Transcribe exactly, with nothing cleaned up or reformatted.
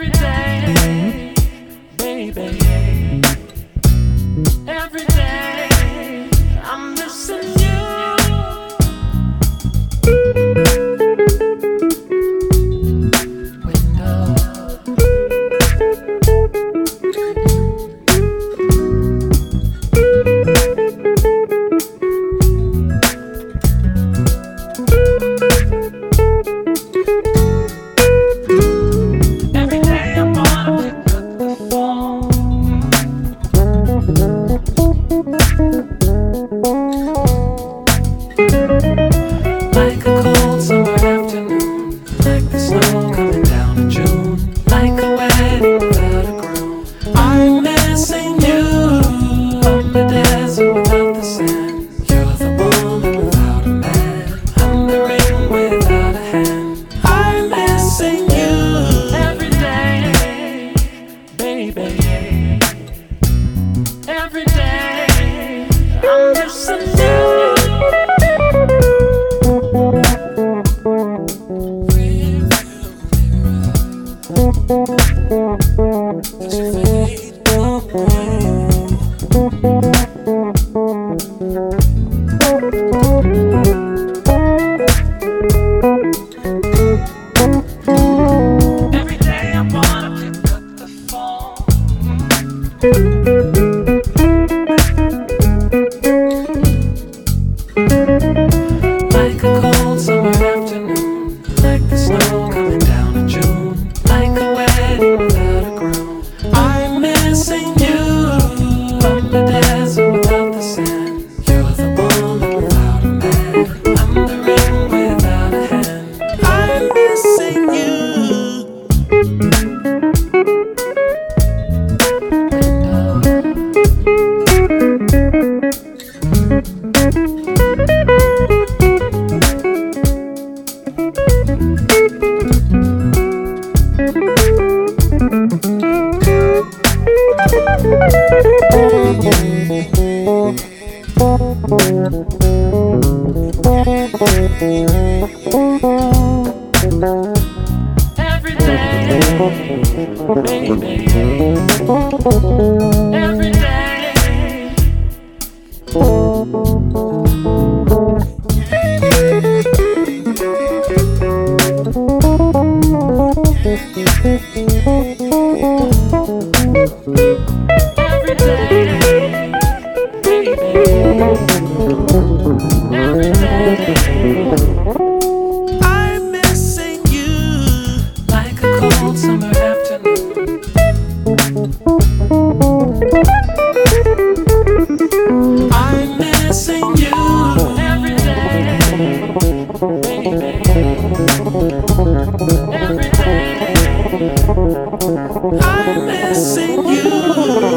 every day, baby. Every day, I'm missing you. Window. Every day I wanna pick up the phone. Like a cold summer afternoon, like the snow coming down in June, like a wedding without a groom. I'm missing you on the desert without the sand. You're the woman without a man. I'm the ring without a hand. I'm missing you every day, baby. Every day, I'm missing you. Every day I wanna pick up the phone. Like a cold summer afternoon, like the snow coming down in June, like a wedding without a groom. I'm missing you on the desert without the sand. You're the woman without a man. I'm the ring without a hand. I'm missing you. Every day, baby. Every day. Every day, baby. Every day. I'm missing you like a cold summer afternoon. I'm missing you every day, baby. Every day. I'm missing you.